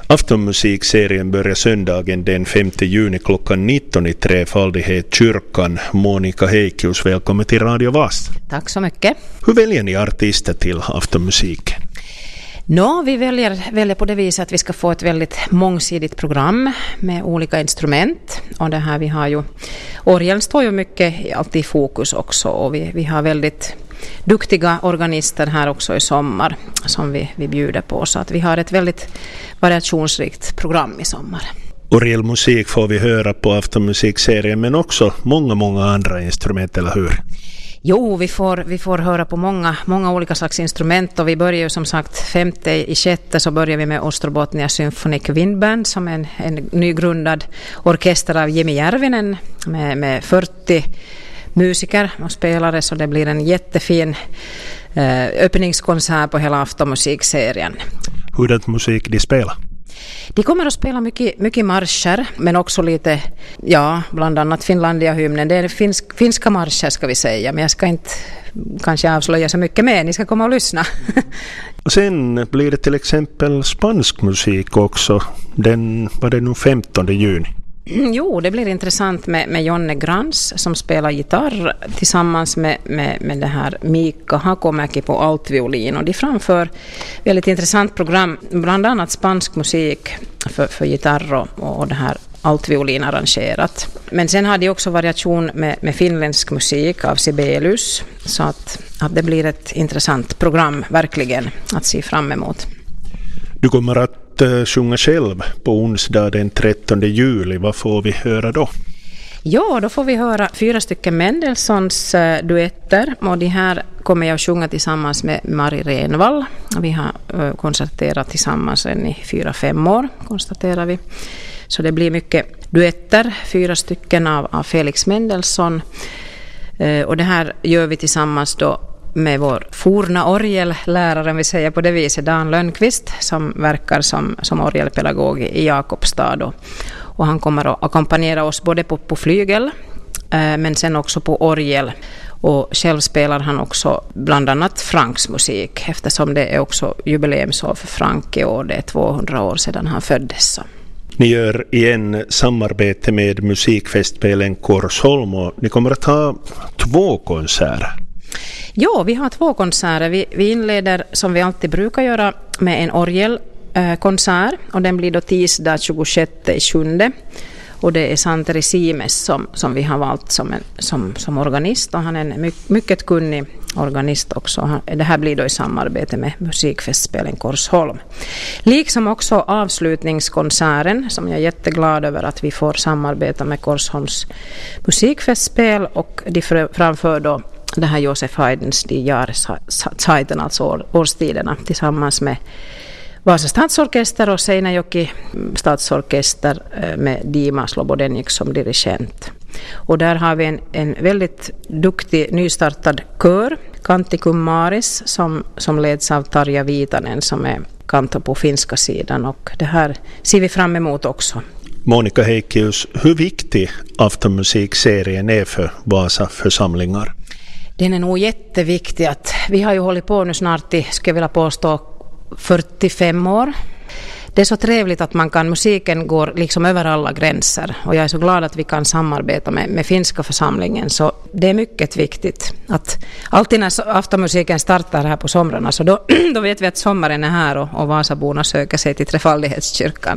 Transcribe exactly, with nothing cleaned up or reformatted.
Aftonmusikserien börjar söndagen den femte juni klockan nitton i Trefaldighet kyrkan. Monica Heikius, välkommen till Radio Vasa. Tack så mycket. Hur väljer ni artister till aftonmusik? Nå, vi väljer, väljer på det viset att vi ska få ett väldigt mångsidigt program med olika instrument. Och det här vi har ju, orgeln står ju mycket alltid i fokus också, och vi, vi har väldigt duktiga organister här också i sommar som vi, vi bjuder på. Så att vi har ett väldigt variationsrikt program i sommar. Orgelmusik får vi höra på aftonmusikserien, men också många, många andra instrument, eller hur? Jo, vi får, vi får höra på många, många olika slags instrument, och vi börjar ju som sagt femte i sjätte så börjar vi med Ostrobothnia Symphonic Windband som är en, en nygrundad orkester av Jimmy Järvinen med, med fyrtio musiker och spelare, så det blir en jättefin eh, öppningskonsert på hela aftonmusikserien. Hurdant musik de spelar? De kommer att spela mycket, mycket marscher, men också lite, ja, bland annat Finlandia-hymnen. Det är finsk, finska marscher ska vi säga, men jag ska inte kanske avslöja så mycket mer. Ni ska komma och lyssna. Sen blir det till exempel spansk musik också. Den var det nu femtonde juni. Jo, det blir intressant med, med Jonne Grans som spelar gitarr tillsammans med, med, med det här Mika Hakomäki på altviolin, och de framför väldigt intressant program, bland annat spansk musik för, för gitarr och, och det här altviolin arrangerat. Men sen har de också variation med, med finländsk musik av Sibelius, så att, att det blir ett intressant program verkligen att se fram emot. Du kommer att sjunga själv på onsdag den trettonde juli. Vad får vi höra då? Ja, då får vi höra fyra stycken Mendelssohns uh, duetter, och de här kommer jag att sjunga tillsammans med Mari Renvall. Vi har uh, konstaterat tillsammans i fyra, fem år, konstaterar vi. Så det blir mycket duetter, fyra stycken av, av Felix Mendelssohn. Uh, och det här gör vi tillsammans då med vår forna orgellärare, vi säger på det viset, Dan Lönnqvist, som verkar som, som orgelpedagog i Jakobstad. Och, och han kommer att ackompanjera oss både på, på flygel eh, men sen också på orgel. Och själv spelar han också bland annat Franks musik, eftersom det är också jubileumsår för Frank i år. Det är tvåhundra år sedan han föddes. Så. Ni gör igen samarbete med musikfestspelen Korsholm, och ni kommer att ha två konserter. Ja, vi har två konserter. Vi, vi inleder som vi alltid brukar göra med en orgelkonsert, och den blir då tisdag tjugosjätte i sjunde. Och det är Santeri Simes som, som vi har valt som, en, som, som organist, och han är en my, mycket kunnig organist också. Han, det här blir då i samarbete med musikfestspelen Korsholm. Liksom också avslutningskonserten, som jag är jätteglad över att vi får samarbeta med Korsholms musikfestspel, och de framför då det här Josef Haydns Die Jahreszeiten, alltså år, årstiderna, tillsammans med Vasa stadsorkester och Seinäjoki stadsorkester med Dima Slobodenjik som dirigent. Och där har vi en, en väldigt duktig nystartad kör, Canticum Maris, som, som leds av Tarja Viitanen som är kantor på finska sidan, och det här ser vi fram emot också. Monica Heikius, hur viktig aftonmusikserien är för Vasa församlingar? Den är nog jätteviktig. Att vi har ju hållit på nu snart i, ska jag vilja påstå, fyrtiofem år. Det är så trevligt att man kan, musiken går liksom över alla gränser, och jag är så glad att vi kan samarbeta med, med finska församlingen, så det är mycket viktigt att alltid när aftonmusiken startar här på somrarna, så då, då vet vi att sommaren är här, och, och Vasaborna söker sig till Trefaldighetskyrkan.